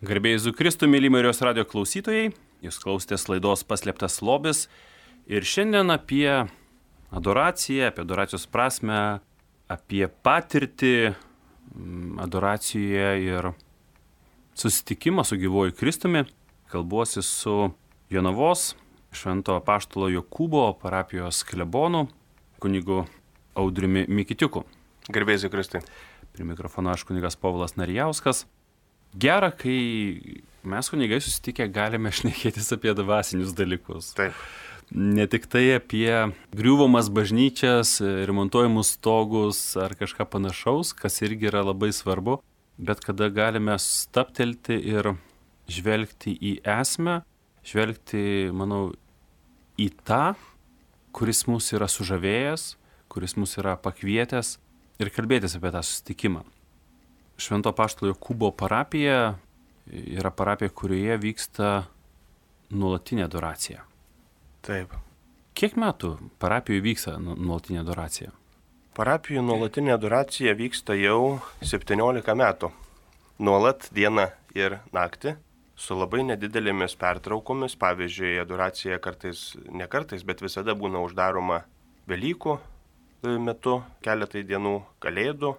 Garbėjai Jėzui Kristui, mėly Marijos radijo klausytojai, jūs klausėtės laidos Paslėptas lobis ir šiandien apie adoraciją, apie adoracijos prasmę, apie patirtį adoracijoje ir susitikimą su gyvuoju Kristumi. Kalbuosi su Jonavos Švento Apaštalo Jokūbo parapijos klebonu, kunigu Audriumi Mikitiuku. Garbėjai Jėzui Kristui. Prie mikrofono aš kunigas Povilas Narijauskas. Gera, kai mes kunigai susitikę galime šnekėtis apie dvasinius dalykus. Taip. Ne tik tai apie griūvamas bažnyčias, remontuojamus stogus ar kažką panašaus, kas irgi yra labai svarbu, bet kada galime stabtelti ir žvelgti į esmę, žvelgti, manau, į tą, kuris mus yra sužavėjęs, kuris mus yra pakvietęs ir kalbėtis apie tą susitikimą. Švento Apaštalo Jokūbo parapija yra parapija, kurioje vyksta nuolatinė adoracija. Taip. Kiek metų parapijoje vyksta nuolatinė adoracija? Parapijoje nuolatinė adoracija vyksta jau 17 metų. Nuolat dieną ir naktį, su labai nedidelėmis pertraukomis. Pavyzdžiui, adoracija ne kartais, bet visada būna uždaroma Velykų metu, keletai dienų Kalėdų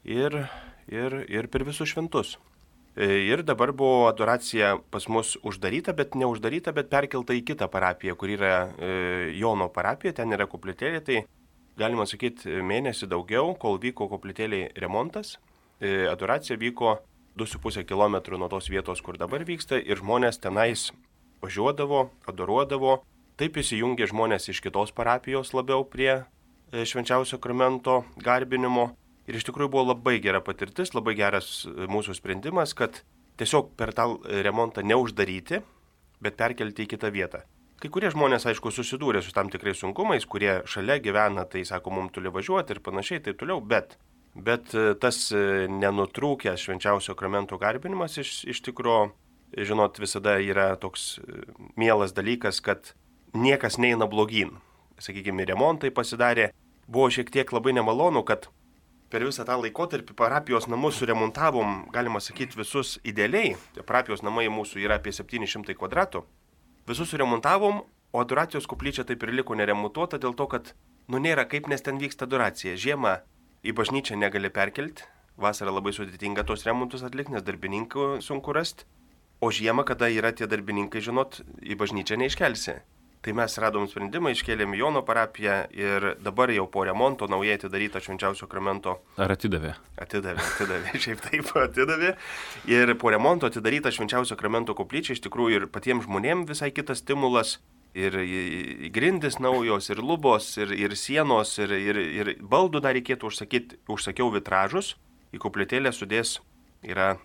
ir per visus šventus. Ir dabar buvo adoracija pas mus uždaryta, bet neuždaryta, bet perkelta į kitą parapiją, kur yra Jono parapija, ten yra koplytėlė, tai galima sakyti mėnesį daugiau, kol vyko koplytėlėje remontas. Adoracija vyko 2,5 km nuo tos vietos, kur dabar vyksta, ir žmonės tenais važiuodavo, adoruodavo. Taip įsijungė žmonės iš kitos parapijos labiau prie švenčiausio sakramento garbinimo. Ir iš tikrųjų buvo labai gera patirtis, labai geras mūsų sprendimas, kad tiesiog per tą remontą neuždaryti, bet perkelti į kitą vietą. Kai kurie žmonės, aišku, susidūrė su tam tikrais sunkumais, kurie šalia gyvena, tai sako, mums turi važiuoti ir panašiai, taip toliau, bet tas nenutrūkęs švenčiausio sakramento garbinimas iš tikrųjų, žinot, visada yra toks mielas dalykas, kad niekas neina blogyn. Sakykime, remontai pasidarė, buvo šiek tiek labai nemalonu, kad per visą tą laikotarpį parapijos namus suremontavom, galima sakyti, visus idealiai. Parapijos namai mūsų yra apie 700 kvadratų. Visus suremontavom, o adoracijos koplyčia taip ir liko neremontuota dėl to, kad nėra kaip, nes ten vyksta adoracija. Žiemą į bažnyčią negali perkelti, vasarą labai sudėtinga tos remontus atlikti, nes darbininkų sunku rasti. O žiemą, kada yra tie darbininkai, žinot, į bažnyčią neiškelsi. Tai mes radom sprendimą, iškėlėm Jono parapiją ir dabar jau po remonto naujai atidaryta švenčiausio sakramento. Ar atidavė? Atidavė, šiaip taip atidavė. Ir po remonto atidaryta švenčiausio sakramento koplyčia, iš tikrųjų ir patiems žmonėms visai kitas stimulas. Ir grindys naujos, ir lubos, ir sienos, ir baldų dar reikėtų užsakyti. Užsakiau vitražus, į koplytėlę sudės yra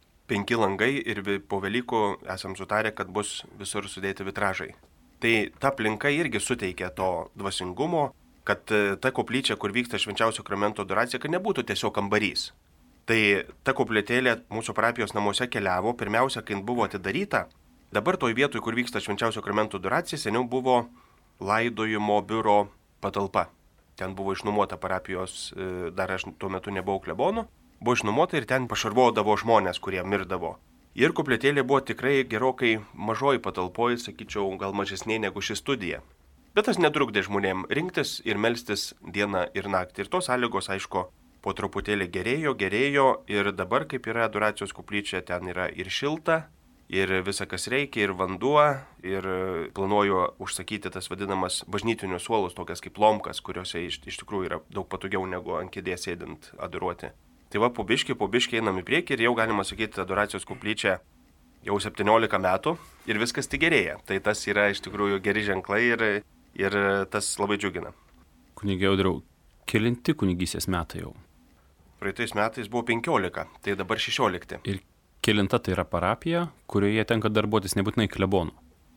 5 langai ir po Velykų esam sutarę, kad bus visur sudėti vitražai. Tai ta aplinka irgi suteikia to dvasingumo, kad ta koplyčia, kur vyksta švenčiausio sakramento adoracija, kad nebūtų tiesiog kambarys. Tai ta koplytėlė mūsų parapijos namuose keliavo, pirmiausia, kai buvo atidaryta. Dabar toj vietoj, kur vyksta švenčiausio sakramento adoracija, seniau buvo laidojimo biuro patalpa. Ten buvo išnuomota parapijos, dar aš tuo metu nebuvau klebonu, buvo išnuomota ir ten pašarvodavo žmonės, kurie mirdavo. Ir koplytėlė buvo tikrai gerokai mažoji patalpoji, sakyčiau, gal mažesnė negu ši studija. Bet tas netrukdė žmonėm rinktis ir melstis dieną ir naktį. Ir tos sąlygos, aišku, po truputėlį gerėjo ir dabar, kaip yra adoracijos koplyčia, ten yra ir šilta, ir visa kas reikia, ir vanduo, ir planuoju užsakyti tas vadinamas bažnytinius suolus, tokias kaip lomkas, kuriuose iš tikrųjų yra daug patogiau negu ant kėdės sėdint adoruoti. Tai va, po biškį einam į priekį ir jau galima sakyti, adoracijos koplyčia jau 17 metų ir viskas tik gerėja. Tai tas yra iš tikrųjų geri ženklai ir tas labai džiugina. Kunige Audriau, kelinti kunigystės metai jau? Praeitais metais buvo 15, tai dabar 16. Ir kelinta tai yra parapija, kurioje tenka darbuotis nebūtinai klebonu?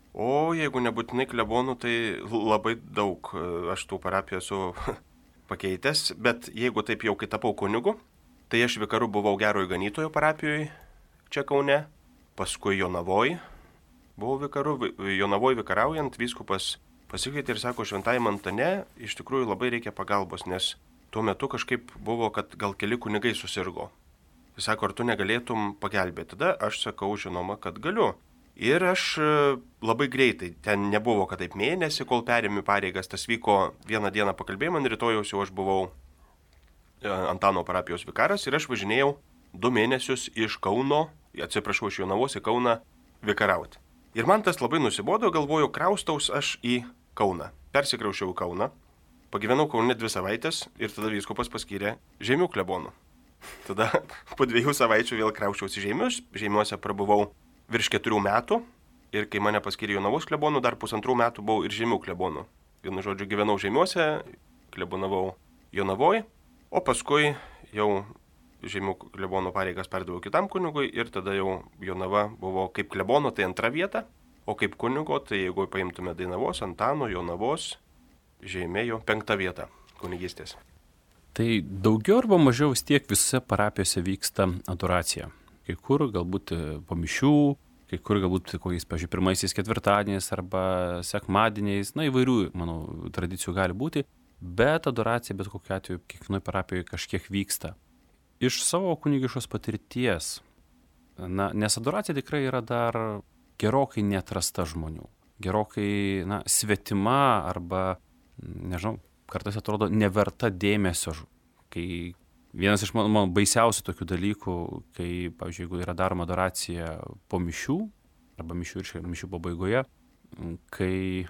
O jeigu nebūtinai klebonu, tai labai daug aš tų parapijų esu pakeitęs, bet jeigu taip jau kai tapau kunigu, tai aš vikaru buvau Gerojo Ganytojo parapijoje čia Kaune, paskui Jonavoj. Buvau vikaru, Jonavoj vikaraujant, vyskupas pasikvietė ir sako, Šventajam Antane iš tikrųjų labai reikia pagalbos, nes tuo metu kažkaip buvo, kad gal keli kunigai susirgo. Jis sako, ar tu negalėtum pagelbėti? Tada aš sakau, žinoma, kad galiu. Ir aš labai greitai, ten nebuvo, kad taip mėnesį, kol perėmė pareigas, tas vyko vieną dieną pakalbėjimą, rytojaus jau aš buvau Antano parapijos vikaras ir aš važinėjau 2 mėnesius iš Kauno, iš Jonavos į Kauną vikarauti. Ir man tas labai nusibodo, galvoju, kraustaus aš į Kauną. Persikraušiau į Kauną, pagyvenau Kaune 2 savaitės ir tada vyskupas paskyrė Žeimių klebonu. Tada po 2 savaičių vėl krauščiausi Žeimius, Žeimiuose prabuvau virš 4 metų ir kai mane paskyrė Jonavos klebonu, dar 1,5 metų buvau ir Žeimių klebonu. Vienu žodžiu, gyvenau Žeimiuose, klebonavau Jonavoje, o paskui jau Žeimių klebono pareigas perdaviau kitam kunigui ir tada jau Jonava buvo kaip klebono, tai 2 vieta, o kaip kunigo, tai jeigu paimtume Dainavos, Antano, Jonavos, Žeimėjo 5 vieta kunigystės. Tai daugiau arba mažiau vis tiek visose parapijose vyksta adoracija. Kai kur galbūt po mišių, kai kur galbūt kokiais, pavyzdžiui, pirmaisiais ketvirtadieniais arba sekmadieniais, įvairių, manau, tradicijų gali būti, bet adoracija bet kokiu atveju kiekvienoje parapijoje kažkiek vyksta. Iš savo kunigiškos patirties, nes adoracija tikrai yra dar gerokai neatrasta žmonių, gerokai svetima arba, nežinau, kartais atrodo neverta dėmesio, kai vienas iš mano baisiausių tokių dalykų, kai, pavyzdžiui, jeigu yra daroma adoracija po mišių, arba mišių ir mišių pabaigoje, kai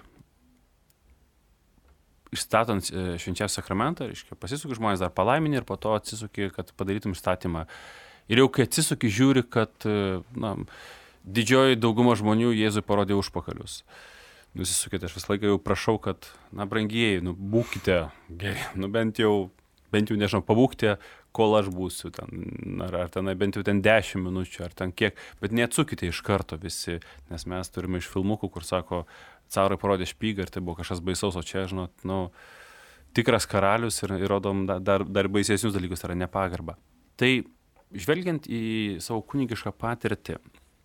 išstatant švenčiausią sakramentą, pasisuki žmonės dar palaiminį ir po to atsisuki, kad padarytum išstatymą. Ir jau kai atsisuki, žiūri, kad didžioji dauguma žmonių Jėzui parodė užpakalius. Nusisukite, aš visą laiką jau prašau, kad, brangieji, būkite geri, bent jau, nežinau, pabūkite, kol aš būsiu ten, ar ten bent jau ten 10 minučių, ar ten kiek, bet neatsukite iš karto visi, nes mes turime iš filmukų, kur sako, carai parodė špygą ir tai buvo kažkas baisaus, o čia, žinot, tikras karalius ir rodom dar baisesnius dalykus, tai yra nepagarba. Tai, žvelgiant į savo kunigišką patirtį,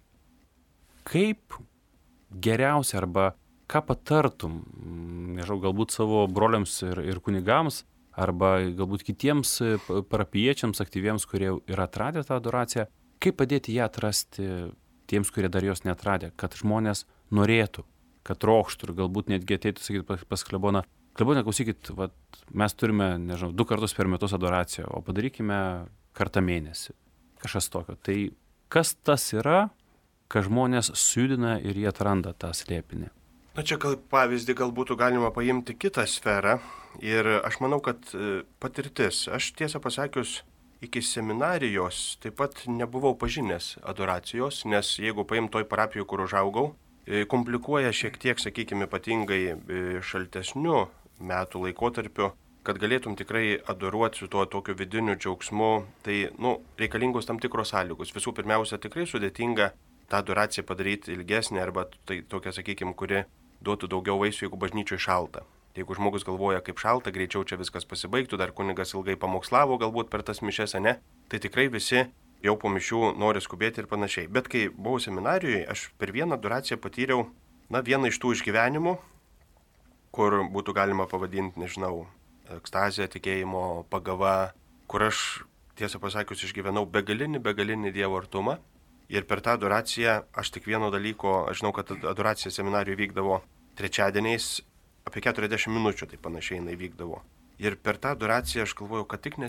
kaip geriausia arba ką patartum, nežinau, galbūt savo broliams ir kunigams, arba galbūt kitiems parapijiečiams aktyviems, kurie yra atradę tą adoraciją, kaip padėti ją atrasti tiems, kurie dar jos neatradė, kad žmonės norėtų, kad trokštų ir galbūt netgi ateitų, sakyti, pas kleboną, klausykit, mes turime, nežinau, 2 kartus per metus adoraciją, o padarykime kartą mėnesį, kažkas tokio. Tai kas tas yra, kad žmonės sujudina ir jie atranda tą slėpinį? Čia pavyzdį gal būtų galima paimti kitą sferą ir aš manau, kad patirtis. Aš tiesą pasakius, iki seminarijos taip pat nebuvau pažinęs adoracijos, nes jeigu paim toj parapijoje, kur užaugau, komplikuoja šiek tiek, sakykime, ypatingai šaltesniu metų laikotarpiu, kad galėtum tikrai adoruoti su tuo tokiu vidiniu džiaugsmu, tai, reikalingos tam tikros sąlygos. Visų pirmiausia, tikrai sudėtinga tą adoraciją padaryti ilgesnį arba tai tokia, sakykime, kuri duotų daugiau vaisių, jeigu bažnyčioje šalta. Jeigu žmogus galvoja, kaip šalta, greičiau čia viskas pasibaigtų, dar kunigas ilgai pamokslavo galbūt per tas mišias, ne, tai tikrai visi jau po mišių nori skubėti ir panašiai. Bet kai buvau seminarijoje, aš per vieną adoraciją patyriau, vieną iš tų išgyvenimų, kur būtų galima pavadinti, nežinau, ekstazija, tikėjimo, pagava, kur aš, tiesą pasakius, išgyvenau begalinį Dievo artumą. Ir per tą adoraciją aš tik vieno dalyko, aš žinau, kad adoracija seminarijoje vykdavo trečiadieniais, apie 40 minučių tai panašiai jinai vykdavo. Ir per tą adoraciją aš galvojau, kad tik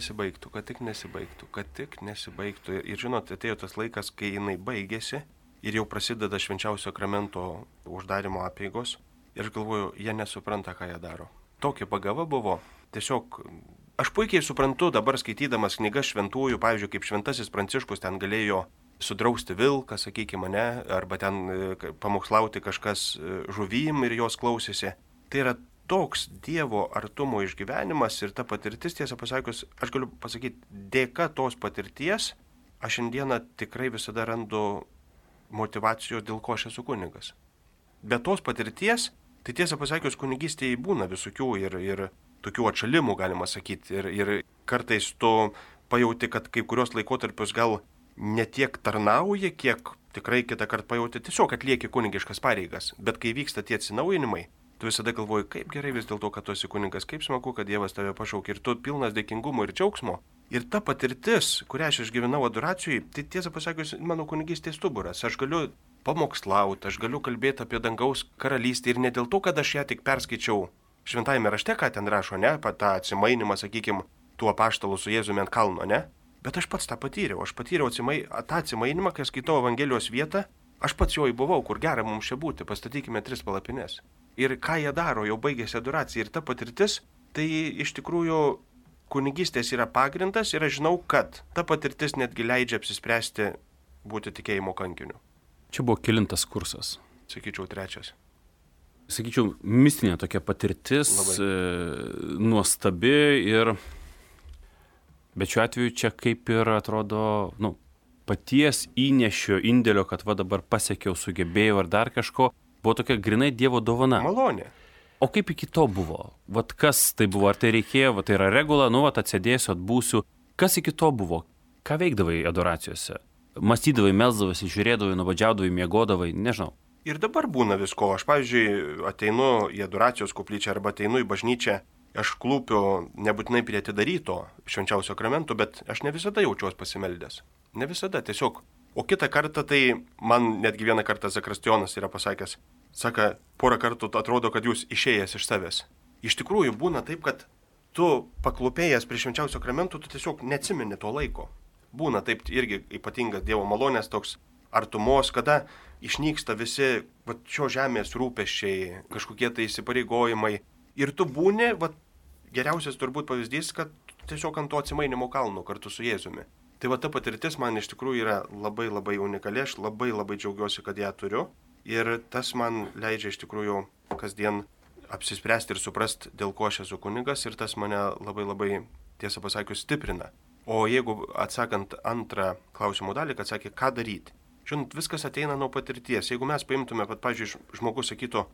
nesibaigtų. Ir žinot, atėjo tas laikas, kai jinai baigėsi ir jau prasideda švenčiausio sakramento uždarimo apeigos. Ir aš galvoju, jie nesupranta, ką jie daro. Tokia pagava buvo. Tiesiog, aš puikiai suprantu dabar skaitydamas knygas šventųjų, pavyzdžiui, kaip šventasis Pranciškus ten galėjo sudrausti vilką, sakykime, arba ten pamokslauti kažkas žuvim ir jos klausėsi. Tai yra toks Dievo artumo išgyvenimas ir ta patirtis, tiesą pasakius, aš galiu pasakyti, dėka tos patirties, aš šiandieną tikrai visada randu motyvacijos, dėl ko aš esu kunigas. Be tos patirties, tai tiesą pasakius, kunigystėje būna visokių ir tokių atšalimų, galima sakyti, ir kartais tu pajauti, kad kai kurios laikotarpius gal ne tiek tarnauji, kiek tikrai kitą kartą pajauti, tiesiog atlieki kunigiškas pareigas. Bet kai vyksta tie atsinaujinimai, tu visada galvoji, kaip gerai vis dėlto, kad tu esi kunigas, kaip smagu, kad Dievas tave pašaukė ir tu pilnas dėkingumo ir džiaugsmo. Ir ta patirtis, kurią aš išgyvenau adoracijai, tai tiesą pasakius, mano kunigystės stuburas. Aš galiu pamokslauti, aš galiu kalbėti apie dangaus karalystę ir ne dėl to, kad aš ją tik perskaičiau šventajame rašte, ką ten rašo, ne, tą atsimainimą, sakykime, tuo apaštalu su Jėzumi ant kalno, ne. Bet aš pats tą patyriau. Aš patyriau tą atsimainimą, kai skaitau Evangelijos vietą, aš pats jo įbuvau, kur gera mums čia būti, pastatykime 3 palapines. Ir ką jie daro, jau baigėsi adoracija. Ir ta patirtis, tai iš tikrųjų kunigystės yra pagrindas ir aš žinau, kad ta patirtis netgi leidžia apsispręsti būti tikėjimo kankiniu. Čia buvo kelintas kursas? Sakyčiau, 3. Sakyčiau, mistinė tokia patirtis, nuostabi ir... Bet šiuo atveju čia kaip ir atrodo, paties įnešio indėlio, kad va dabar pasiekiau, sugebėjau ar dar kažko, buvo tokia grinai Dievo dovana. Malonė. O kaip iki to buvo? Vat kas tai buvo? Ar tai reikėjo? Tai yra regula, atsėdėsiu, atbūsiu. Kas iki to buvo? Ką veikdavai adoracijose? Mąstydavai, melsdavai, žiūrėdavai, nuobodžiaudavai, miegodavai, nežinau. Ir dabar būna visko. Aš, pavyzdžiui, ateinu į adoracijos koplyčią arba ateinu į bažnyčią. Aš klūpiu nebūtinai prie atidaryto švenčiausio sakramento, bet aš ne visada jaučiuos pasimeldęs. Ne visada, tiesiog. O kitą kartą tai man netgi vieną kartą zakristijonas yra pasakęs. Saka, porą kartų atrodo, kad jūs išėjęs iš savęs. Iš tikrųjų būna taip, kad tu paklūpėjęs prie švenčiausio sakramento, tu tiesiog neatsimeni to laiko. Būna taip irgi ypatingas Dievo malonės toks artumos, kada išnyksta visi šio žemės rūpesčiai, kažkokie tai įsipareigojimai. Ir tu būni, geriausias turbūt pavyzdys, kad tiesiog ant to atsimainimo kalno kartu su Jėzumi. Tai ta patirtis man iš tikrųjų yra labai labai unikali, aš labai labai džiaugiuosi, kad ją turiu. Ir tas man leidžia iš tikrųjų kasdien apsispręsti ir suprasti, dėl ko aš esu kunigas. Ir tas mane labai labai, tiesą pasakius, stiprina. O jeigu atsakant antrą klausimų dalį, kad sakė, ką daryti. Žinot, viskas ateina nuo patirties. Jeigu mes paimtume, pavyzdžiui, žmogus sakytų,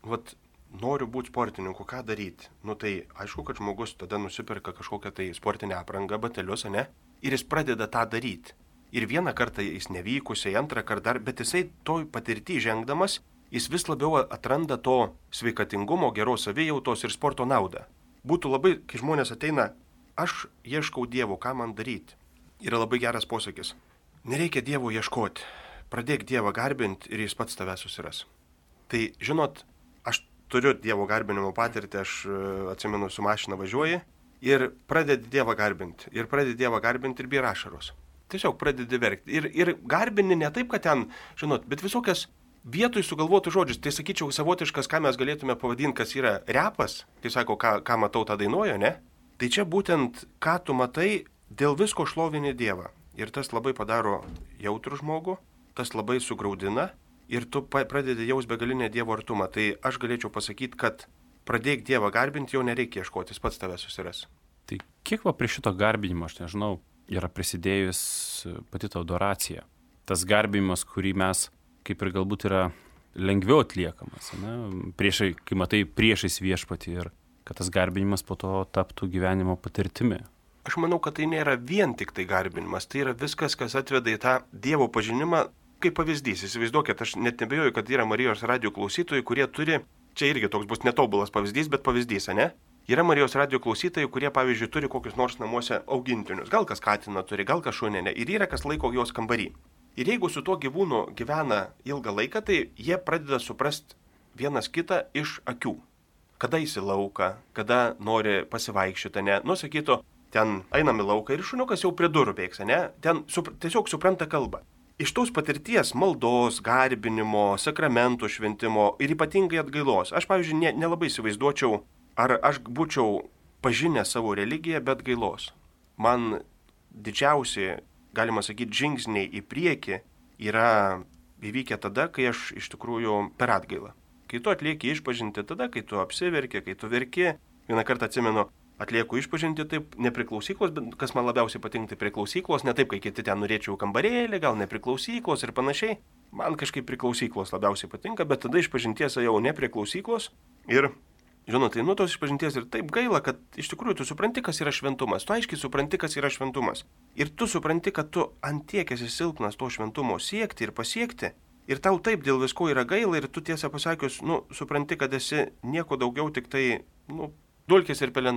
noriu būti sportininku, ką daryti? Tai aišku, kad žmogus tada nusipirka kažkokią tai sportinę aprangą, batelius, ne? Ir jis pradeda tą daryti. Ir vieną kartą jis nevykusiai, antrą kartą dar, bet jisai toj patirtį žengdamas, jis vis labiau atranda to sveikatingumo, geros savijautos ir sporto naudą. Būtų labai, kai žmonės ateina, aš ieškau Dievo, ką man daryti. Yra labai geras posakis. Nereikia Dievo ieškoti. Pradėk Dievą garbinti ir jis pats tave susiras. Tai, žinot, aš turiu Dievo garbinimo patirtį, aš atsimenu, su mašina važiuoji ir pradedi Dievą garbinti. Ir pradedi Dievą garbinti ir byra ašaros. Tiesiog pradedi verkti. Ir garbini ne taip, kad ten, žinot, bet visokias vietoj sugalvotų žodžius. Tai sakyčiau savotiškas, ką mes galėtume pavadinti, kas yra repas. Tai sako, ką matau, tą dainuoju, ne? Tai čia būtent, ką tu matai, dėl visko šlovini Dievą. Ir tas labai padaro jautrų žmogų, tas labai sugraudina. Ir tu pradedi jaus begalinę Dievo artumą. Tai aš galėčiau pasakyti, kad pradėk Dievą garbinti, jau nereikia ieškoti, jis pats tave susiras. Tai kiek prie šito garbinimo, aš nežinau, yra prisidėjus pati ta adoracija. Tas garbinimas, kurį mes kaip ir galbūt yra lengviau atliekamas, ne? Kai matai priešais viešpatį ir kad tas garbinimas po to taptų gyvenimo patirtimi. Aš manau, kad tai nėra vien tik tai garbinimas, tai yra viskas, kas atveda į tą Dievo pažinimą. Kaip pavyzdys, įsivaizduokit, aš net nebejoju, kad yra Marijos radijo klausytojai, kurie turi, čia irgi toks bus netobulas pavyzdys, bet pavyzdys, ne? Yra Marijos radijo klausytojai, kurie, pavyzdžiui, turi kokius nors namuose augintinius, gal kas katiną turi, gal kas šunį, ne? Ir yra kas laiko jos kambarį. Ir jeigu su tuo gyvūnu gyvena ilgą laiką, tai jie pradeda suprasti vienas kitą iš akių. Kada jis į lauką, kada nori pasivaikščioti, ne? Sakytų, ten einam į lauką ir šuniukas jau prie durų bėgs, ne? Ten tiesiog supranta kalbą. Iš tos patirties maldos, garbinimo, sakramentų šventimo ir ypatingai atgailos. Aš, pavyzdžiui, nelabai įsivaizduočiau, ar aš būčiau pažinęs savo religiją be atgailos. Man didžiausi, galima sakyti, žingsniai į priekį yra įvykę tada, kai aš iš tikrųjų per atgailą. Kai tu atlieki išpažinti tada, kai tu apsiverki, kai tu verki. Vieną kartą atsimenu, atlieku išpažinti taip, ne prie klausyklos, bet kas man labiausiai patinka, tai prie klausyklos, ne taip, kai kiti ten norėčiau kambarėlį, gal ne prie klausyklos ir panašiai. Man kažkaip prie klausyklos labiausiai patinka, bet tada išpažinties jau ne prie klausyklos. Ir, žinot, tai tos išpažinties ir taip gaila, kad iš tikrųjų tu supranti, kas yra šventumas. Tu aiškiai supranti, kas yra šventumas. Ir tu supranti, kad tu antiek esi silpnas to šventumo siekti ir pasiekti. Ir tau taip dėl visko yra gaila ir tu tiesą pasakius, supranti, kad esi nieko daugiau, tik tai, dulkės ir pelenai.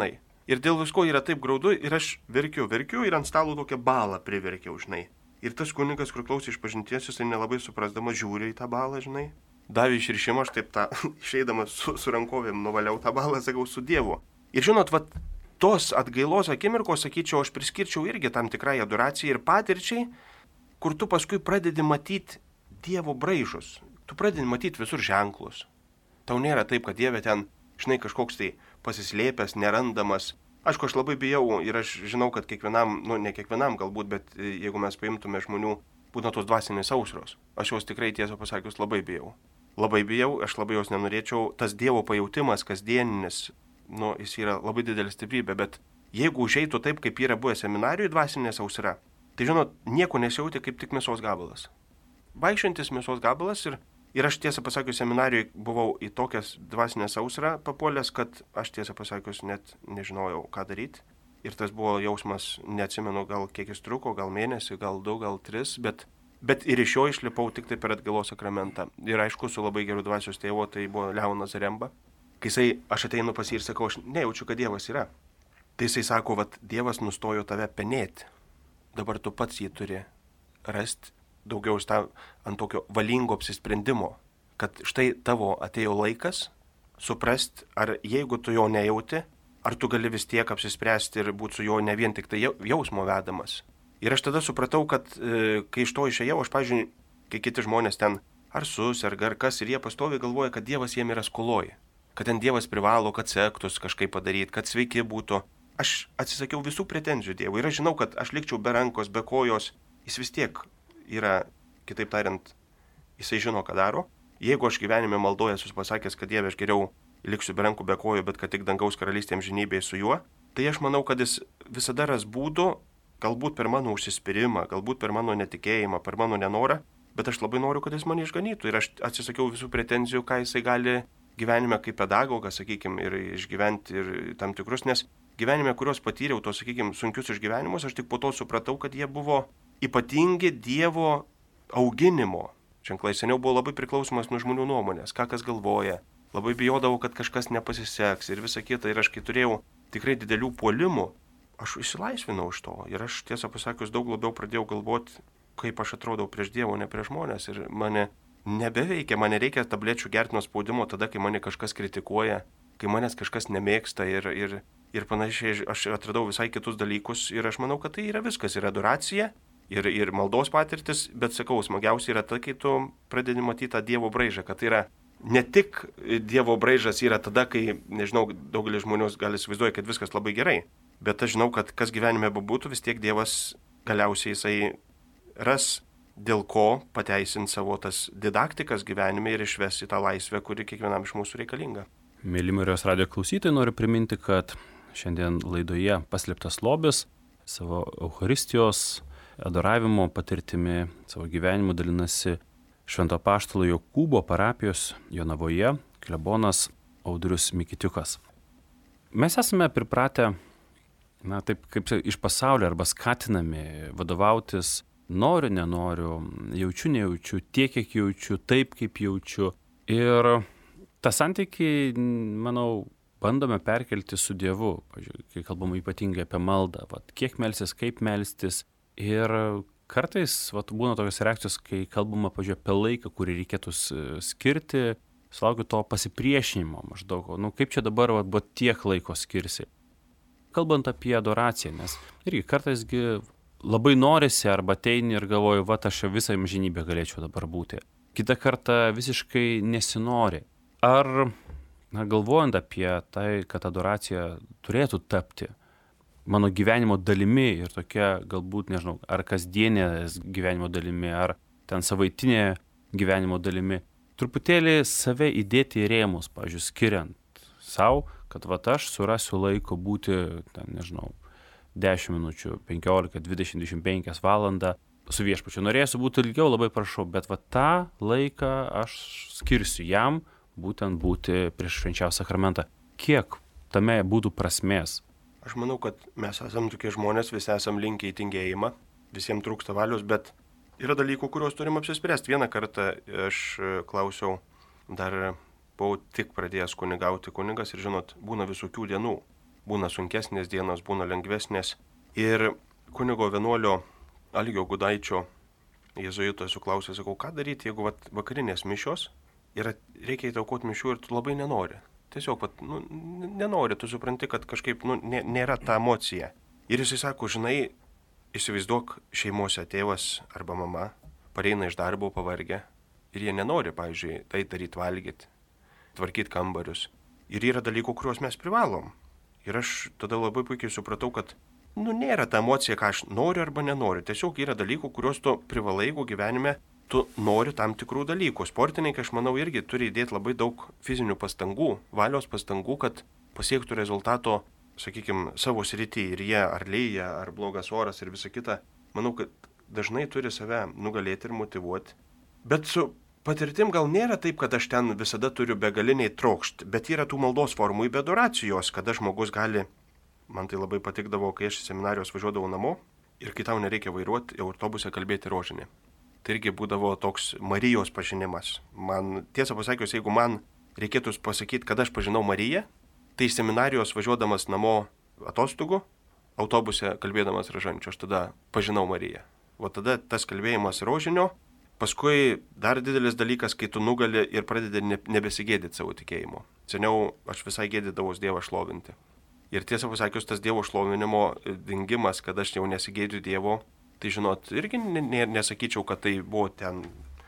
Ir dėl visko yra taip graudu ir aš verkiu ir ant stalo tokią balą priverkiau, žinai. Ir tas kunigas, kur klausė išpažinties, jisai nelabai suprasdamas žiūri į tą balą, žinai. Davė išrišimą, aš taip tą, išeidamas su rankovėm nuvaliau tą balą, sakau, su Dievu. Ir žinot, tos atgailos akimirkos, sakyčiau, aš priskirčiau irgi tam tikrai adoracijai ir patirčiai, kur tu paskui pradedi matyti Dievo braižus. Tu pradedi matyti visur ženklus. Tau nėra taip, kad Dieve ten, žinai, kažkoks tai pasislėpęs, nerandamas. Aišku, aš labai bijau ir aš žinau, kad kiekvienam, ne kiekvienam galbūt, bet jeigu mes paimtume žmonių, būna tos dvasinės sausros. Aš jos tikrai, tiesą pasakius, labai bijau. Labai bijau, aš labai jos nenorėčiau. Tas Dievo pajautimas kasdieninis, jis yra labai didelė stiprybė, bet jeigu užeitų taip, kaip yra buvę seminarijoje dvasinė sausra, tai žinot, nieko nesijauti kaip tik mėsos gabalas. Vaikščiantis mėsos gabalas ir aš tiesą pasakius seminarijoje buvau į tokias dvasinę sausrą papuolęs, kad aš tiesą pasakius net nežinojau, ką daryti. Ir tas buvo jausmas, neatsimenu, gal kiek jis truko, gal mėnesį, gal 2, gal 3, bet ir iš jo išlipau tik tai per atgailos sakramentą. Ir aišku, su labai geru dvasios tėvu, tai buvo Leonas Zaremba. Kai aš ateinu pas jį ir sakau, aš nejaučiu, kad Dievas yra. Tai jisai sako, Dievas nustojo tave penėti. Dabar tu pats jį turi rasti. Daugiau ant tokio valingo apsisprendimo, kad štai tavo atėjo laikas suprasti, ar jeigu tu jo nejauti, ar tu gali vis tiek apsispręsti ir būti su juo ne vien tik tai jausmo vedamas. Ir aš tada supratau, kad kai iš to išėjau, aš, pavyzdžiui, kai kiti žmonės ten ar susirga, ar kas, ir jie pastoviai galvoja, kad Dievas jiem yra skoloji, kad ten Dievas privalo, kad sektus kažkaip padaryti, kad sveiki būtų. Aš atsisakiau visų pretenzijų Dievui ir aš žinau, kad aš likčiau be rankos, be kojos, jis vis tiek yra, kitaip tariant, jisai žino, ką daro. Jeigu aš gyvenime maldoje esu pasakęs, kad Dieve, aš geriau liksiu be rankų, be kojų, bet kad tik dangaus karalystė amžinybėje su juo, tai aš manau, kad jis visada ras būdų, galbūt per mano užsispyrimą, galbūt per mano netikėjimą, per mano nenorą, bet aš labai noriu, kad jis mane išganytų. Ir aš atsisakiau visų pretenzijų, ką jisai gali gyvenime kaip pedagogas, sakykime, ir išgyventi ir tam tikrus, nes gyvenime, kuriuos patyriau, tos, sakykime, sunkius išgyvenimus, aš tik po to supratau, kad jie buvo ypatingi Dievo auginimo ženklai. Seniau buvo labai priklausomas nuo žmonių nuomonės, ką kas galvoja. Labai bijodavau, kad kažkas nepasiseks ir visa kita. Ir aš, kai turėjau tikrai didelių puolimų, aš išsilaisvinau iš to. Ir aš, tiesą pasakius, daug labiau pradėjau galvoti, kaip aš atrodau prieš Dievą, ne prieš žmonės. Ir mane nebeveikia, man nereikia tablečių gerti nuo spaudimo tada, kai mane kažkas kritikuoja, kai manęs kažkas nemėgsta ir panašiai. Aš atradau visai kitus dalykus ir aš manau, kad tai yra viskas. Ir adoracija. Ir maldos patirtis, bet sakau, smagiausia yra ta, kai tu pradedi matyti tą Dievo braižą, kad tai yra ne tik Dievo braižas yra tada, kai, nežinau, daugelis žmonių gali įsivaizduoja, kad viskas labai gerai, bet aš žinau, kad kas gyvenime bebūtų, vis tiek Dievas galiausiai jisai ras, dėl ko pateisins savo tas didaktikas gyvenime ir išves į tą laisvę, kuri kiekvienam iš mūsų reikalinga. Mėly Marijos radijo klausytojai, noriu priminti, kad šiandien laidoje Paslėptas lobis savo Eucharistijos adoravimo patirtimi, savo gyvenimu dalinasi Švento Apaštalo Jokūbo parapijos Jonavoje klebonas Audrius Mikitiukas. Mes esame pripratę, taip kaip iš pasaulio arba skatinami vadovautis noriu, nenoriu, jaučiu, nejaučiu, tiek, kiek jaučiu, taip, kaip jaučiu. Ir tą santykį, manau, bandome perkelti su Dievu, kai kalbame ypatingai apie maldą, kiek melstis, kaip melstis. Ir kartais būna tokios reakcijos, kai kalbama, apie laiką, kurį reikėtų skirti, sulaukiu to pasipriešinimo maždaug, kaip čia dabar tiek laiko skirsi. Kalbant apie adoraciją, nes irgi kartaisgi labai norisi arba ateini ir galvoju, aš visą amžinybę galėčiau dabar būti. Kita kartą visiškai nesinori. Ar galvojant apie tai, kad adoracija turėtų tapti mano gyvenimo dalimi ir tokia galbūt, nežinau, ar kasdienės gyvenimo dalimi, ar ten savaitinė gyvenimo dalimi, truputėlį save įdėti į rėmus, pavyzdžiui, skiriant savo, kad aš surasiu laiko būti, ten, nežinau, 10 minučių, 15, 20, 25 valandą su viešpačiu. Norėsiu būti ilgiau, labai prašau, bet tą laiką aš skirsiu jam, būtent būti prieš švenčiausią sakramentą. Kiek tame būtų prasmės? Aš manau, kad mes esam tokie žmonės, visi esam linkę į tingėjimą, visiems trūksta valios, bet yra dalykų, kuriuos turim apsispręsti. Vieną kartą aš klausiau, dar buvau tik pradėjęs kunigauti kunigas ir žinot, būna visokių dienų. būna sunkesnės dienos, būna lengvesnės. Ir kunigo vienuolio Algio Gudaičio jėzuito esu klausęs, sakau, ką daryti, jeigu vakarinės mišios ir reikia įtaukoti mišių ir tu labai nenori. Tiesiog nenori, tu supranti, kad kažkaip nėra ta emocija. Ir jisai sako, žinai, įsivaizduok šeimose tėvas arba mama pareina iš darbo pavargę ir jie nenori, pavyzdžiui, tai daryti valgyti, tvarkyti kambarius. Ir yra dalykų, kuriuos mes privalom. Ir aš tada labai puikiai supratau, kad nėra ta emocija, ką aš noriu arba nenoriu. Tiesiog yra dalykų, kuriuos tu privalai, jeigu gyvenime tu nori tam tikrų dalykų. Sportininkai, aš manau, irgi turi įdėti labai daug fizinių pastangų, valios pastangų, kad pasiektų rezultato, sakykime, savo srity. Ir jie ar lyja, ar blogas oras ir visa kita. Manau, kad dažnai turi save nugalėti ir motyvuoti. Bet su patirtim gal nėra taip, kad aš ten visada turiu begaliniai trokšti, bet yra tų maldos formų be adoracijos, kada žmogus gali. Man tai labai patikdavo, kai aš iš seminarijos važiuodavau namo ir kai tau nereikia vairuoti, autobuse kalbėti rožinį. Tai irgi būdavo toks Marijos pažinimas. Man, tiesą pasakius, jeigu man reikėtų pasakyti, kad aš pažinau Mariją, tai iš seminarijos važiuodamas namo atostogų, autobuse kalbėdamas rožančio, aš tada pažinau Mariją. O tada tas kalbėjimas rožinio, paskui dar didelis dalykas, kai tu nugali ir pradedi nebesigėdyti savo tikėjimo. Seniau aš visai gėdydavau Dievą šlovinti. Ir tiesą pasakius, tas Dievo šlovinimo dingimas, kad aš jau nesigėdžiu Dievo, tai žinot, irgi nesakyčiau, kad tai buvo ten.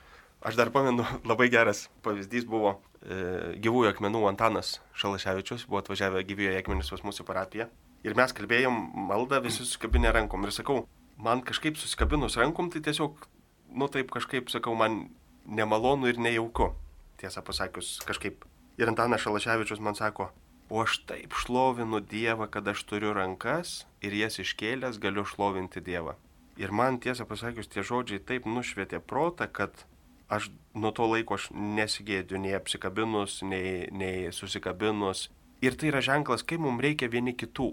Aš dar pamenu, labai geras pavyzdys buvo gyvųjų akmenų Antanas Šalaševičius, buvo atvažiavę gyvųjų akmenys pas mūsų parapiją. Ir mes kalbėjom maldą, visi susikabinę rankom. Ir sakau, man kažkaip susikabinus rankom, tai tiesiog, taip kažkaip, sakau, man nemalonu ir nejauku. Tiesą pasakius, kažkaip. Ir Antanas Šalaševičius man sako, o aš taip šlovinu Dievą, kad aš turiu rankas ir jas iškėlęs galiu šlovinti Dievą. Ir man tiesą pasakius, tie žodžiai taip nušvietė protą, kad aš nuo to laiko aš nesigėdžiu nei apsikabinus, nei susikabinus. Ir tai yra ženklas, kai mums reikia vieni kitų.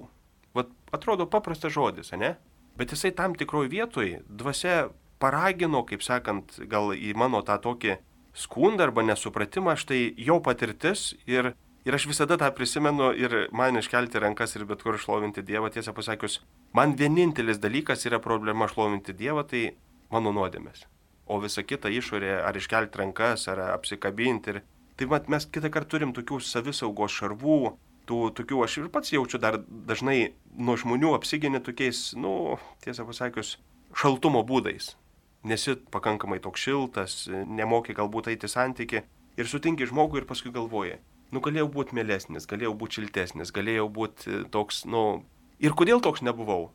Atrodo paprastas žodis, ne? Bet jisai tam tikroj vietoj dvasia paragino, kaip sakant, gal į mano tą tokį skundą arba nesupratimą, štai jo patirtis ir aš visada tą prisimenu ir man iškelti rankas ir bet kur šlovinti Dievą, tiesą pasakius, man vienintelis dalykas yra problema šlovinti Dievą, tai mano nuodėmės. O visa kita išorė, ar iškelti rankas, ar apsikabinti. Tai mes kitą kartą turim tokių savisaugos šarvų, tokių aš ir pats jaučiu dar dažnai nuo žmonių apsigini tokiais, tiesą pasakius, šaltumo būdais. Nesi pakankamai toks šiltas, nemoki galbūt eiti santykį ir sutinki žmogų ir paskui galvoji. Galėjau būti mielesnis, galėjau būti šiltesnis, galėjau būti toks, Ir kodėl toks nebuvau?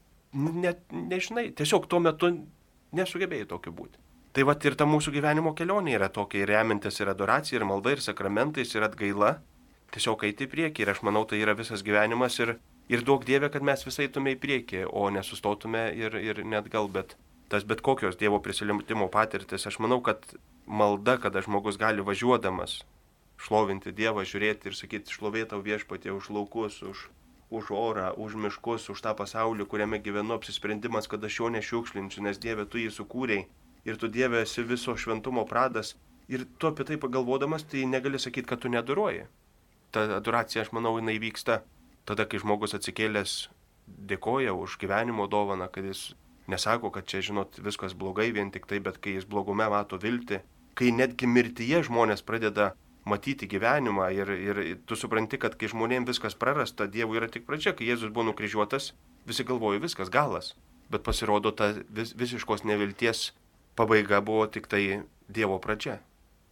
Nežinai, tiesiog tuo metu nesugebėjai tokiu būti. Tai ir ta mūsų gyvenimo kelionė yra tokia, ir remintis ir adoracija, ir malda, ir sakramentais, ir atgaila. Tiesiog eiti į priekį, ir aš manau, tai yra visas gyvenimas, ir duok Dieve, kad mes visai eitume į priekį, o nesustotume ir net gal, bet kokios Dievo prisilietimo patirtis, aš manau, kad malda, kada žmogus gali važiuodamas šlovinti Dievą, žiūrėti ir sakyti, šlovėtau Viešpatie už laukus, už orą, už miškus, už tą pasaulį, kuriame gyvenu, apsisprendimas, kad aš jo nešiukšlinsiu, nes Dieve, tu jį sukūrei ir tu, Dieve, esi viso šventumo pradas. Ir tu apie tai pagalvodamas, tai negali sakyti, kad tu neadoruoji. Ta adoracija, aš manau, jinai vyksta tada, kai žmogus atsikėlęs dėkoja už gyvenimo dovaną, kad jis nesako, kad čia, viskas blogai vien tik tai, bet kai jis blogume mato viltį, kai netgi mirtyje žmonės pradeda matyti gyvenimą ir tu supranti, kad kai žmonėms viskas prarasta, Dievui yra tik pradžia. Kai Jėzus buvo nukryžiuotas, visi galvojo, viskas galas. Bet pasirodo, ta visiškos nevilties pabaiga buvo tik tai Dievo pradžia.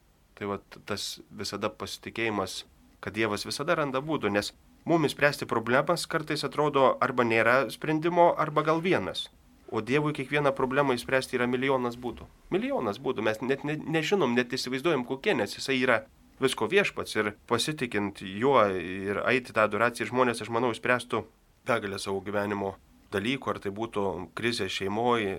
Tai tas visada pasitikėjimas, kad Dievas visada randa būdų, nes mums spręsti problemas kartais atrodo arba nėra sprendimo, arba gal vienas. O Dievui kiekvieną problemą išspręsti yra milijonas būdų. Milijonas būdų. Mes net nežinom, net įsivaizduojam kokie, nes jisai yra visko viešpats ir pasitikint juo ir eiti tą adoraciją žmonės, aš manau, spręstų begalę savo gyvenimo dalykų, ar tai būtų krizė šeimoje,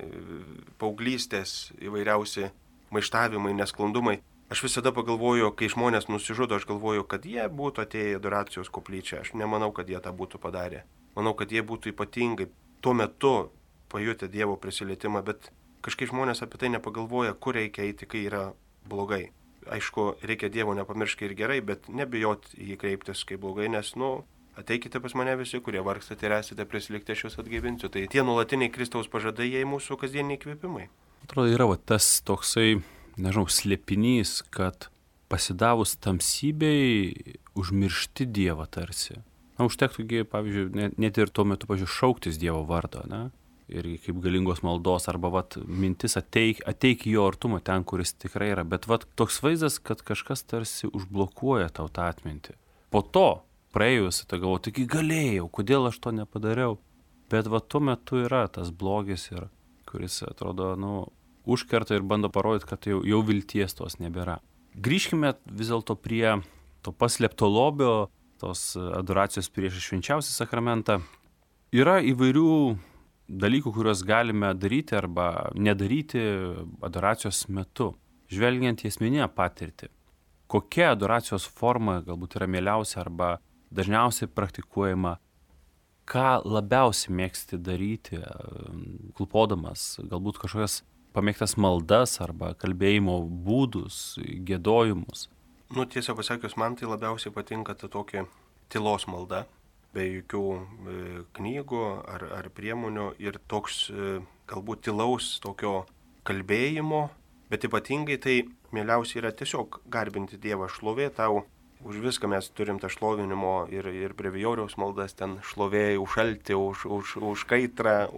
paauglystės, įvairiausi maištavimai, nesklandumai. Aš visada pagalvoju, kai žmonės nusižudo, aš galvoju, kad jie būtų atėję į adoracijos koplyčią. Aš nemanau, kad jie tą būtų padarę. Manau, kad jie būtų ypatingai tuo metu pajutę Dievo prisilietimą, bet kažkaip žmonės apie tai nepagalvoja, kur reikia eiti, kai yra blogai. Aišku, reikia Dievo nepamiršti ir gerai, bet nebijot jį kreiptis, kai blogai, nes, ateikite pas mane visi, kurie vargstate ir esate prisilgti, aš jūs atgaivinsiu. Tai tie nuolatiniai Kristaus pažadai, jie mūsų kasdieniai įkvėpimai. Atrodo, yra tas toksai, slėpinys, kad pasidavus tamsybei užmiršti Dievą tarsi. Užtektųgi, pavyzdžiui, net ir tuo metu, pavyzdžiui, šauktis Dievo vardo, ne? Ir kaip galingos maldos, arba mintis ateik į jo artumą ten, kuris tikrai yra. Bet toks vaizdas, kad kažkas tarsi užblokuoja tau tą atmintį. Po to, praėjus, tai galvoju, taigi galėjau, kodėl aš to nepadariau. Bet tuo metu yra tas blogis, kuris atrodo, užkerta ir bando parodyti, kad jau vilties tos nebėra. Grįžkime vis dėlto prie to paslėpto lobio, tos adoracijos prieš švenčiausią sakramentą. Yra įvairių dalykų, kuriuos galime daryti arba nedaryti adoracijos metu, žvelgiant į asmeninę patirtį. Kokia adoracijos forma galbūt yra mieliausia arba dažniausiai praktikuojama, ką labiausiai mėgsti daryti, klūpodamas, galbūt kažkokias pamėgtas maldas arba kalbėjimo būdus, giedojimus. Tiesą pasakius, man tai labiausiai patinka ta tokia tylos malda, be jokių knygų ar priemonių ir toks galbūt tylaus tokio kalbėjimo, bet ypatingai tai mieliausia yra tiesiog garbinti Dievą, šlovė tau. Už viską mes turim tą šlovinimo ir brevijoriaus maldas, ten šlovė už šaltį, už kaitrą,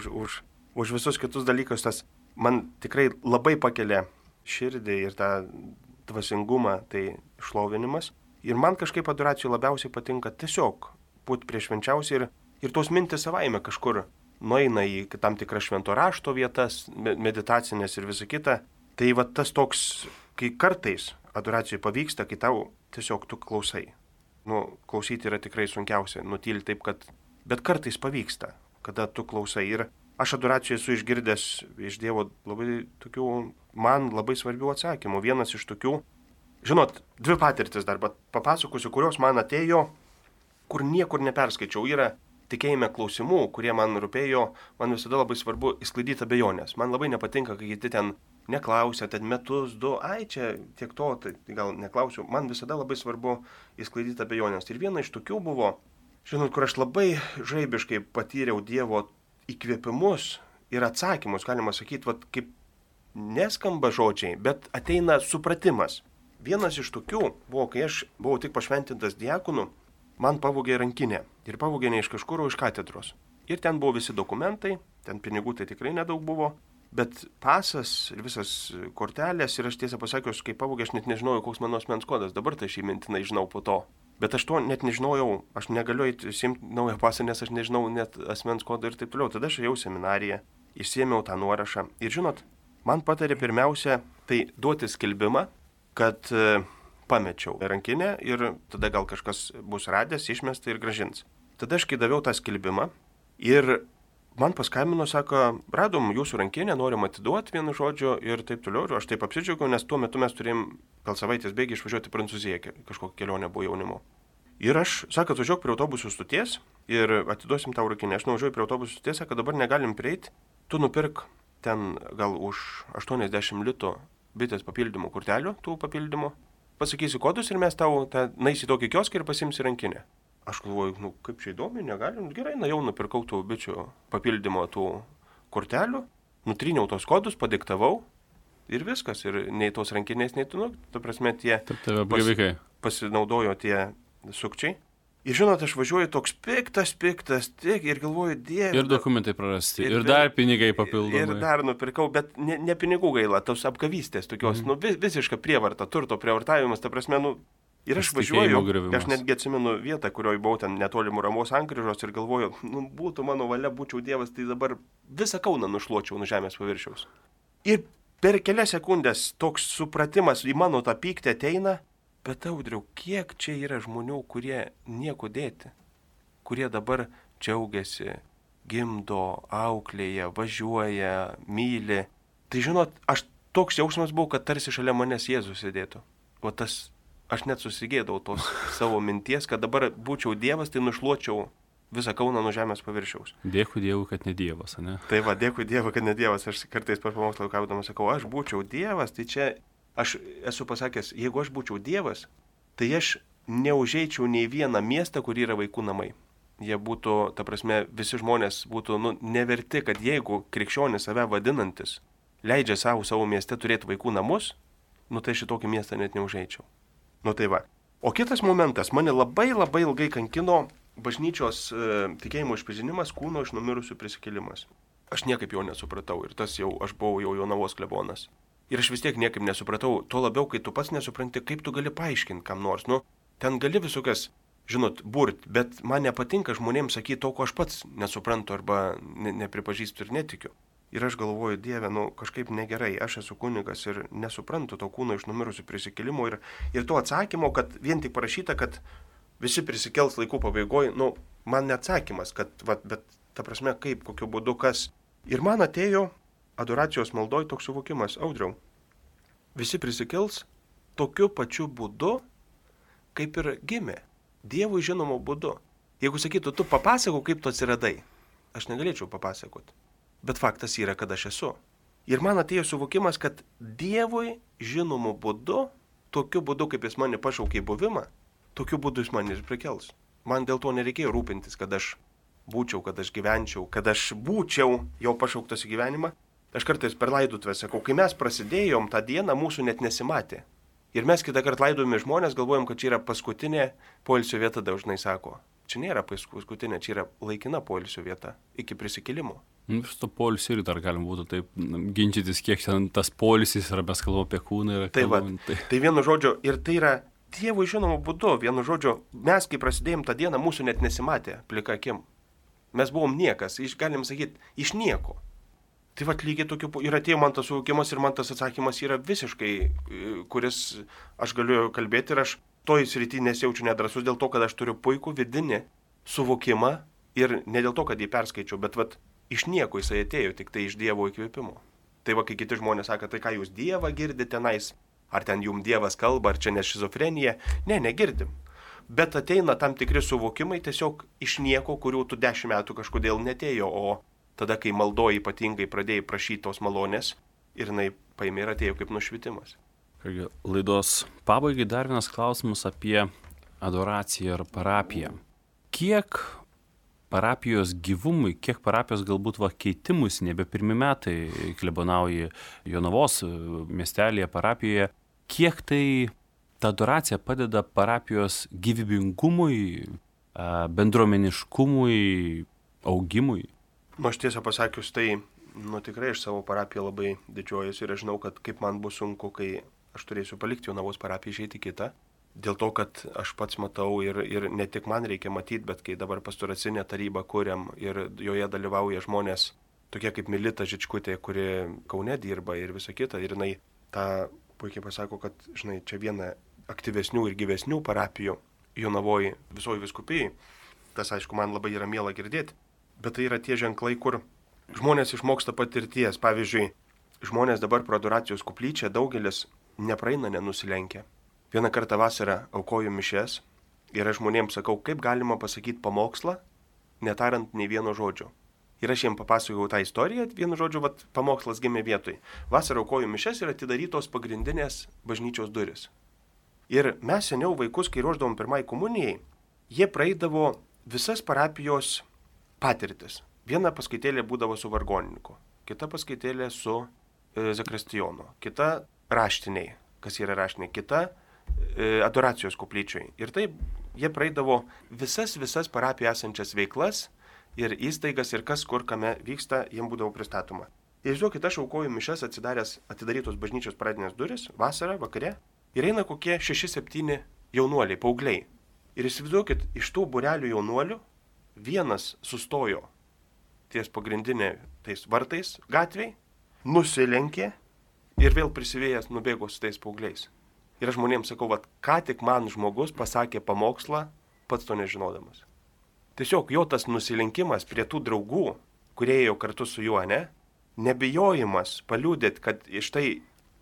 už visus kitus dalykus. Tas man tikrai labai pakelia širdį ir tą dvasingumą, tai šlovinimas. Ir man kažkaip adoracijų labiausiai patinka tiesiog būti prie švenčiausiai ir tos mintis savaime kažkur nueina į tam tikras švento rašto vietas, meditacinės ir visa kita. Tai tas toks, kai kartais adoracijai pavyksta, kai tau tiesiog tu klausai. Klausyti yra tikrai sunkiausia, nutyli taip, kad... Bet kartais pavyksta, kada tu klausai. Ir aš adoracijai esu išgirdęs iš Dievo labai tokių, man labai svarbių atsakymų. Vienas iš tokių, žinot, 2 patirtis dar papasakosiu, kurios man atėjo, kur niekur neperskaičiau. Yra tikėjime klausimų, kurie man rūpėjo, man visada labai svarbu išsklaidyti abejonės. Man labai nepatinka, kai kiti ten neklausia, ten metus, 2, čia tiek to, tai gal neklausiu. Man visada labai svarbu išsklaidyti abejonės. Ir viena iš tokių buvo, žinot, kur aš labai žaibiškai patyriau Dievo įkvėpimus ir atsakymus, galima sakyti, kaip neskamba žodžiai, bet ateina supratimas. Vienas iš tokių buvo, kai aš buvau tik pašventintas diakonu, man pavogė rankinę. Ir pavogė ne iš kažkur, o iš katedros. Ir ten buvo visi dokumentai, ten pinigų tai tikrai nedaug buvo, bet pasas ir visas kortelės, ir aš tiesą pasakius, kai pavogė, aš net nežinojau, koks mano asmens kodas. Dabar tai šį mintinai žinau po to. Bet aš to net nežinojau, aš negaliu įsimti naują pasą, nes aš nežinau net asmens kodą ir taip toliau. Tada aš ėjau seminariją, išsiėmiau tą nuorašą. Ir žinot, man patarė pirmiausia, tai duoti skelbimą, kad pamečiau rankinę ir tada gal kažkas bus radęs, išmesta ir gražins. Tada aš kai daviau tą skelbimą ir man paskambino, sako, radom jūsų rankinę, norim atiduoti vienu žodžiu ir taip toliau. Ir aš taip apsidžiaugiau, nes tuo metu mes turėjom gal savaitės bėgį išvažiuoti į Prancūziją, kažkokią kelionę buvo jaunimo. Ir aš, sako, atvažiuok prie autobusų stoties ir atiduosim tau rankinę. Aš nuvažiuoju prie autobusų stoties, sako, dabar negalim prieiti, tu nupirk ten gal už 80 litų bitės papildymų kortelių, tų papildymų. Pasakysi kodus ir mes tau naisi tokį kioską ir pasimsi rankinę. Aš galvoju, kaip čia įdomi, negalim. Gerai, jau nupirkau tų bičių papildymo tų kortelių, nutryniau tos kodus, padiktavau ir viskas. Ir nei tos rankinės, nei ta prasme tie pasinaudojo tie sukčiai. Ir žinot, aš važiuoju toks piktas, tik ir galvoju, Dieve. Ir dokumentai prarasti, ir dar pinigai papildomai. Ir dar nupirkau, bet ne pinigų gaila, tos apgavystės tokios, visiška prievarta, turto prievartavimas, ta prasme, ir aš važiuoju, aš netgi atsimenu vietą, kurioje buvau ten netoli Muramos sankryžos ir galvoju, būtų mano valia, būčiau Dievas, tai dabar visą Kauną nušluočiau nuo žemės paviršiaus. Ir per kelias sekundės toks supratimas į mano tą pyktį ateina. Bet Audriau, kiek čia yra žmonių, kurie nieko dėti, kurie dabar džiaugiasi, gimdo, auklėja, važiuoja, myli. Tai žinot, aš toks jausmas buvo, kad tarsi šalia manęs Jėzus sėdėtų. O aš net susigėdau tos savo minties, kad dabar būčiau Dievas, tai nušluočiau visą Kauną nuo žemės paviršiaus. Dėkui Dievui, kad ne Dievas, ne? Tai dėkui Dievui, kad ne Dievas. Aš kartais per pamokslą kaudamas sakau, aš būčiau Dievas, tai čia... Aš esu pasakęs, jeigu aš būčiau Dievas, tai aš neužeičiau nei vieną miestą, kur yra vaikų namai. Jie būtų, ta prasme, visi žmonės būtų neverti, kad jeigu krikščionis save vadinantis leidžia savo mieste turėti vaikų namus, tai šitokį miestą net neužeičiau. Tai va. O kitas momentas, mane labai ilgai kankino bažnyčios tikėjimo išpažinimas, kūno iš numirusių prisikėlimas. Aš niekaip jo nesupratau ir aš buvau jau Jonavos klebonas. Ir aš vis tiek niekaip nesupratau, tuo labiau, kai tu pats nesupranti, kaip tu gali paaiškinti kam nors. Ten gali visokias, burt, bet man nepatinka žmonėms sakyti to, ko aš pats nesuprantu arba nepripažįstu ir netikiu. Ir aš galvoju, Dieve, kažkaip negerai, aš esu kunigas ir nesuprantu to kūno iš numirusių prisikėlimo ir to atsakymo, kad vien tik parašyta, kad visi prisikels laikų pabaigoje, man neatsakymas, bet ta prasme kaip, kokiu būdu, kas. Ir man atėjo adoracijos maldoj toks suvokimas, Audriau, visi prisikels tokiu pačiu būdu, kaip ir gimė, Dievui žinomu būdu. Jeigu sakytų, tu papasakok, kaip tu atsiradai, aš negalėčiau papasakoti. Bet faktas yra, kad aš esu. Ir man atėjo suvokimas, kad Dievui žinomu būdu, tokiu būdu, kaip jis mane pašaukė į buvimą, tokiu būdu jis mane ir prikels. Man dėl to nereikėjo rūpintis, kad aš būčiau, kad aš gyvenčiau, kad aš būčiau jau pašauktas į gyvenimą. Aš kartais per laidotuvę sakau, kai mes prasidėjom, tą dieną mūsų net nesimatė. Ir mes kitą kartą laidojame žmonės, galvojam, kad čia yra paskutinė poilsio vieta, dažnai sako. Čia nėra paskutinė, čia yra laikina poilsio vieta iki prisikėlimo. Iš to poilsio ir dar galim būtų taip ginčytis, kiek ten tas poilsis yra, mes kalbam apie kūną. Tai vienu žodžiu, ir tai yra Dievui žinomu būdu, vienu žodžiu, mes kai prasidėjom tą dieną, mūsų net nesimatė plika akim. Mes buvom niekas, galim sakyti, iš nieko. Tai lygiai tokiu, ir atėjo man tas suvokimas ir man tas atsakymas yra visiškai, kuris aš galiu kalbėti ir aš toj srity nesijaučiu nedrąsus dėl to, kad aš turiu puikų vidinį suvokimą ir ne dėl to, kad jį perskaičiau, bet iš nieko jisai atėjo, tik tai iš Dievo įkvėpimo. Tai kai kiti žmonės sako, tai ką jūs Dievą girdite tenais, ar ten jums Dievas kalba, ar čia ne šizofrenija, negirdim. Bet ateina tam tikri suvokimai tiesiog iš nieko, kurių tu 10 metų kažkodėl netėjo, o tada, kai maldoji ypatingai pradėjai prašyti tos malonės ir jinai paėmė ir atėjo kaip nušvitimas. Laidos pabaigai dar vienas klausimas apie adoraciją ir parapiją. Kiek parapijos gyvumui, kiek parapijos galbūt keitimus, nebe pirmi metai klebonauji Jonavos miestelėje, parapijoje, kiek tai ta adoracija padeda parapijos gyvybingumui, bendruomeniškumui, augimui? Aš tiesą pasakius, tai tikrai iš savo parapiją labai didžiuojuosi ir aš žinau, kad kaip man bus sunku, kai aš turėsiu palikti Jonavos parapiją, išeiti kitą. Dėl to, kad aš pats matau ir ne tik man reikia matyti, bet kai dabar pastoracinę tarybą kuriam ir joje dalyvauja žmonės, tokie kaip Milita Žičkutė, kuri Kaune dirba ir visa kita. Ir jinai tą puikiai pasako, kad čia viena aktyvesnių ir gyvesnių parapijų Jonavoje visoje vyskupijai. Tas, aišku, man labai yra miela girdėti. Bet tai yra tie ženklai, kur žmonės išmoksta patirties. Pavyzdžiui, žmonės dabar pro adoracijos koplyčią daugelis nepraeina nenusilenkę. Vieną kartą vasarą aukoju mišias ir aš žmonėms sakau, kaip galima pasakyti pamokslą, netarant nei vieno žodžio. Ir aš jiems papasakojau tą istoriją, vienu žodžiu, pamokslas gimė vietoj. Vasarą aukoju mišias ir atidarytos pagrindinės bažnyčios duris. Ir mes seniau vaikus, kai ruošdavom pirmai komunijai, jie praeidavo visas parapijos patirtis. Viena paskaitėlė būdavo su vargonininku, kita paskaitėlė su zakristijonu, kita raštiniai, kas yra raštiniai, kita adoracijos koplyčiai. Ir taip jie praeidavo visas parapijoje esančias veiklas ir įstaigas ir kas kur kame vyksta, jiems būdavo pristatoma. Ir žiūrėkit, aš aukoju mišias atidarytos bažnyčios pradinės duris, vasarą, vakare, ir eina kokie 6-7 jaunuoliai, paaugliai. Ir įsivaizduokit, iš tų būrelių jaunuolių vienas sustojo ties pagrindinė tais vartais gatviai, nusilenkė ir vėl prisivėjęs nubėgo su tais paaugliais. Ir aš žmonėms sakau, ką tik man žmogus pasakė pamokslą, pats to nežinodamas. Tiesiog jo tas nusilenkimas prie tų draugų, kurie ėjo kartu su juo, nebijojimas paliūdėt, kad iš tai,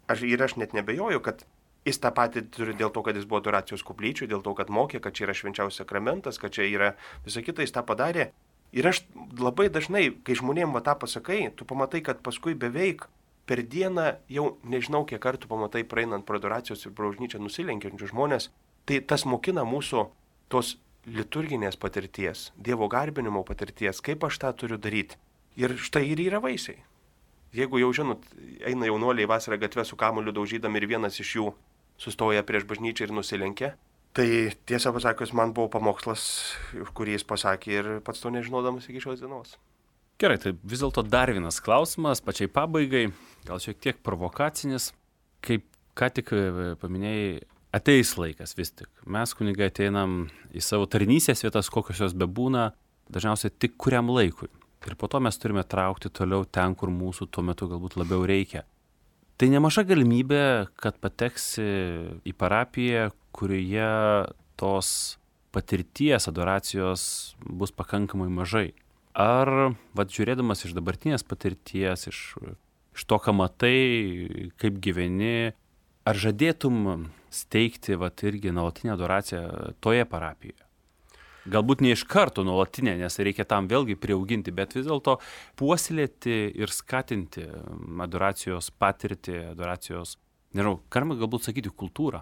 aš net nebejoju, kad jis tą patį turi dėl to, kad jis buvo adoracijos koplyčių, dėl to, kad mokė, kad čia yra švenčiausias sakramentas, kad čia yra visa kita, jis tą padarė. Ir aš labai dažnai, kai žmonėm tą pasakai, tu pamatai, kad paskui beveik per dieną jau nežinau, kiek kartų pamatai praeinant pro adoracijos ir pro bažnyčią nusilenkiančių žmonės, Tai tas mokina mūsų tos liturginės patirties, Dievo garbinimo patirties, kaip aš tą turiu daryti. Ir štai ir yra vaisiai. Jeigu jau žinot, eina jaunuoliai vasarą gatvę su kamuoliu daužydami ir vienas iš jų sustoja prieš bažnyčią ir nusilenkia, tai tiesą pasakius, man buvo pamokslas, kurį jis pasakė ir pats to nežinodamas iki šios dienos. Gerai, tai vis dėlto dar vienas klausimas, pačiai pabaigai, gal šiek tiek provokacinis, kaip ką tik paminėjai, ateis laikas vis tik. Mes kunigai ateinam į savo tarnystės vietas, kokios jos bebūna, dažniausiai tik kuriam laikui. Ir po to mes turime traukti toliau ten, kur mūsų tuo metu galbūt labiau reikia. Tai nemaža galimybė, kad pateksi į parapiją, kurioje tos patirties, adoracijos bus pakankamai mažai. Ar, žiūrėdamas iš dabartinės patirties, iš to, ką matai, kaip gyveni, ar žadėtum steigti irgi nuolatinę adoraciją toje parapijoje? Galbūt ne iš karto nuolatinė, nes reikia tam vėlgi priauginti, bet vis dėlto puoselėti ir skatinti adoracijos patirtį, adoracijos, galima galbūt sakyti, kultūrą.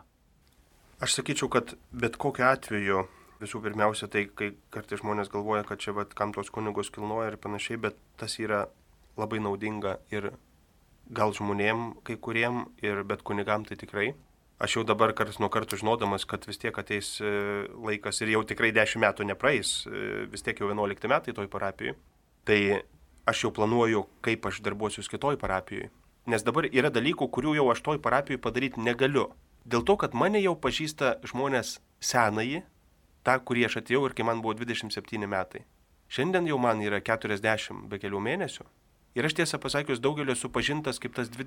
Aš sakyčiau, kad bet kokiu atveju, visų pirmiausia, tai kai kartais žmonės galvoja, kad čia kam tos kunigus kilnoja ir panašiai, bet tas yra labai naudinga ir gal žmonėm kai kuriem, bet kunigam tai tikrai. Aš jau dabar karts nuo karto žinodamas, kad vis tiek ateis laikas ir jau tikrai 10 metų nepraeis, vis tiek jau 11 metai toj parapijai, tai aš jau planuoju, kaip aš darbuosiuos kitoj parapijai. Nes dabar yra dalykų, kurių jau aš toj parapijai padaryti negaliu. Dėl to, kad mane jau pažįsta žmonės senąjį, tą, kurį aš atėjau ir kai man buvo 27 metai. Šiandien jau man yra 40 be kelių mėnesių. Ir aš tiesą pasakius, daugelio esu pažintas kaip tas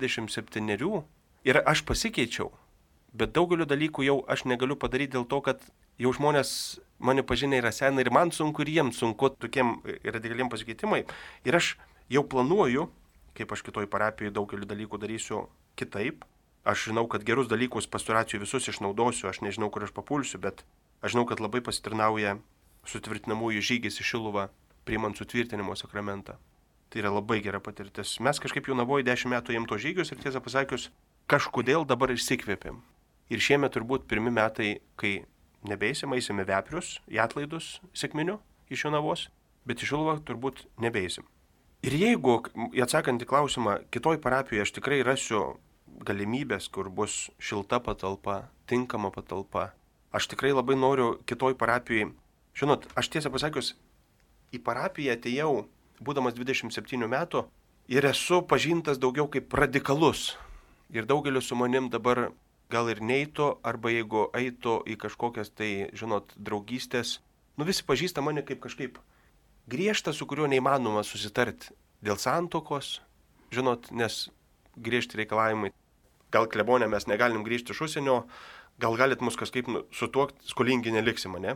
27 ir aš pasikeičiau. Bet daugelio dalykų jau aš negaliu padaryti dėl to, kad jau žmonės mane pažinę yra senai ir man sunku ir jiems sunku tokiem radikaliem pasikeitimai. Ir aš jau planuoju, kaip aš kitoj parapijoje daugelį dalykų darysiu kitaip. Aš žinau, kad gerus dalykus pastoracijų visus išnaudosiu, aš nežinau, kur aš papulsiu, bet aš žinau, kad labai pasitarnauja sutvirtinamųjų žygis į Šiluvą, priimant sutvirtinimo sakramentą. Tai yra labai gera patirtis. Mes kažkaip Jonavoje 10 metų ėjom to žygius ir tiesą pasakius, kažkodėl dabar išsikvėpėm. Ir šiemet turbūt pirmi metai, kai nebeisim, eisime Veprius, į atlaidus sekminių iš Jonavos, bet į Šiluvą turbūt nebeisim. Ir jeigu, atsakant į klausimą, kitoj parapijoje aš tikrai rasiu galimybės, kur bus šilta patalpa, tinkama patalpa, aš tikrai labai noriu kitoj parapijoje. Žinot, aš tiesą pasakius, į parapiją atėjau, būdamas 27 metų, ir esu pažintas daugiau kaip radikalus. Ir daugelis su manim dabar gal ir neito, arba jeigu eito į kažkokias tai, žinot, draugystės, visi pažįsta mane kaip kažkaip griežtą, su kuriuo neįmanoma susitarti dėl santuokos, žinot, nes griežti reikalavimai, gal klebonė mes negalim grįžti iš užsienio, gal galit mus kažkaip sutuokti, skolingi neliksim, ne?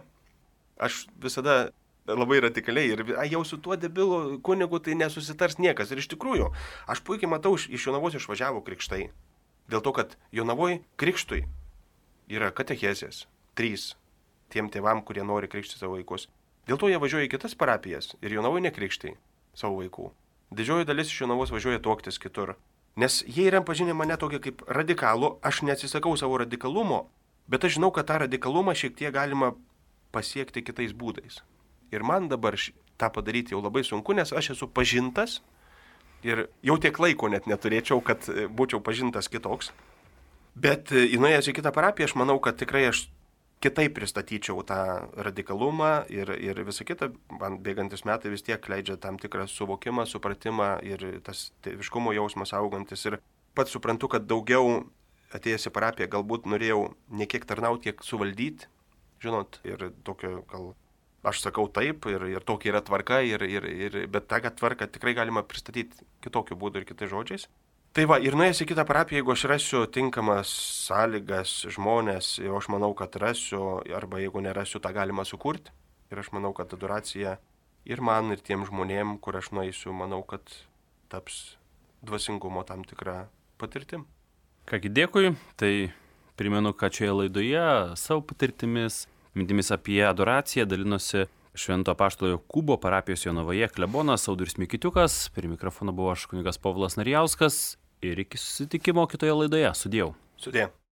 Aš visada labai radikaliai ir jau su tuo debilu kunigu tai nesusitars niekas. Ir iš tikrųjų, aš puikiai matau, iš Jonavos išvažiavo krikštai. Dėl to, kad Jonavoj krikštui yra katechezės, 3, tiem tėvam, kurie nori krikštyti savo vaikus. Dėl to jie važiuoja į kitas parapijas ir Jonavoj nekrikštai savo vaikų. Didžioji dalis iš Jonavos važiuoja tuoktis kitur. Nes jie yra pažinę mane tokia kaip radikalų, aš neatsisakau savo radikalumo, bet aš žinau, kad tą radikalumą šiek tiek galima pasiekti kitais būdais. Ir man dabar tą padaryti jau labai sunku, nes aš esu pažintas. Ir jau tiek laiko net neturėčiau, kad būčiau pažintas kitoks. Bet nuėjęs į kitą parapiją, aš manau, kad tikrai aš kitaip pristatyčiau tą radikalumą ir visą kitą. Man bėgantis metai vis tiek leidžia tam tikrą suvokimą, supratimą ir tas tėviškumo jausmas augantis. Ir pats suprantu, kad daugiau atėjęs į parapiją galbūt norėjau ne kiek tarnauti, kiek suvaldyti, žinot, ir tokio gal... Aš sakau taip ir tokia yra tvarka, bet tą tvarką tikrai galima pristatyti kitokiu būdu ir kitais žodžiais. Tai va, ir nuėjęs į kitą parapiją, jeigu aš rasiu tinkamas sąlygas, žmonės, ir aš manau, kad rasiu, arba jeigu nerasiu, tą galima sukurti. Ir aš manau, kad adoracija ir man, ir tiem žmonėm, kur aš nueisiu, manau, kad taps dvasingumo tam tikrą patirtim. Kągi dėkui, tai primenu, kad šioje laidoje savo patirtimis, mintimis apie adoraciją dalinosi Švento Apaštalo Jokūbo parapijos Jonavoje klebonas Audrius Mikitiukas. Prie mikrofono buvo aš kunigas Povilas Narijauskas ir iki susitikimo kitoje laidoje. Sudieu. Sudie.